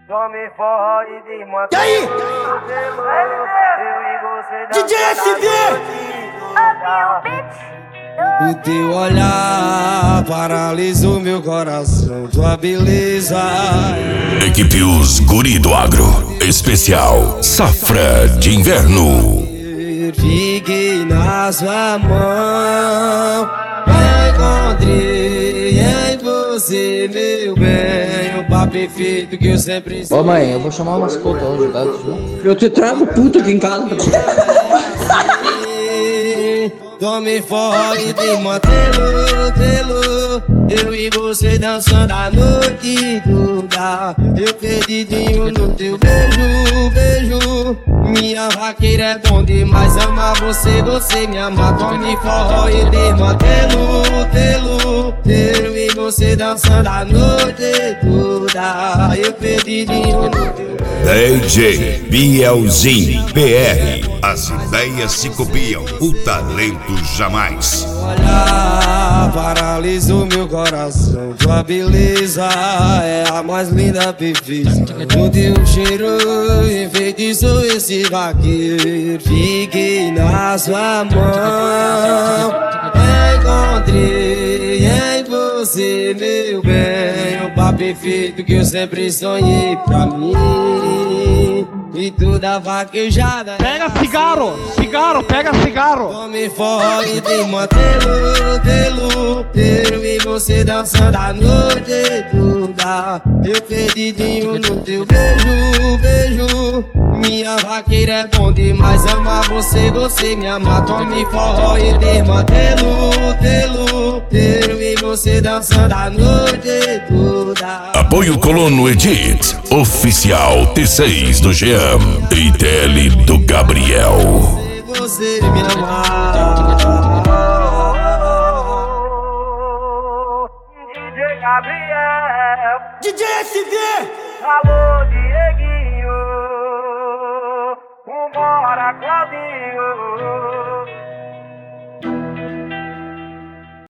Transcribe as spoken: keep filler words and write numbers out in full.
Tome forró e desmantela. E aí? D J S D! O teu olhar paralisa o meu coração, tua beleza. Equipe Os Guri do Agro, especial Safra de Inverno. Fiquei na sua mão, encontrei em você, meu bem, o papo perfeito que eu sempre. Ô mãe, eu vou chamar umas contas hoje, tá? Eu te trago puta aqui em casa. Tome forró e desmantelo, telo. Eu e você dançando a noite toda. Eu perdidinho no teu beijo, beijo. Minha vaqueira é bom demais, amar você, você me ama. Tome forró e desmantelo, telo. Eu e você dançando a noite toda. Eu perdidinho no teu beijo. D J Bielzinho P R. As ideias se copiam, o talento jamais. Olhar paralisa o meu coração, tua beleza é a mais linda, perfeita. O teu cheiro enfeitiçou esse vaqueiro. Fiquei na sua mão, encontrei em você, meu bem, o papo perfeito que eu sempre sonhei pra mim. E toda vaquejada. Pega cigarro, cigarro, pega cigarro. Tome forró e desmantelo, telo. Eu e você dançando a noite toda. Eu perdidinho no teu beijo, beijo. Minha vaqueira é bom demais, amar você, você me ama. Tome forró e desmantelo, telo. Eu e você dançando a noite toda. Apoio Colono Edit, oficial T seis do Jean e T L do Gabriel. Você me amar. D J Gabriel, D J S D! alô Dieguinho, vambora Claudinho.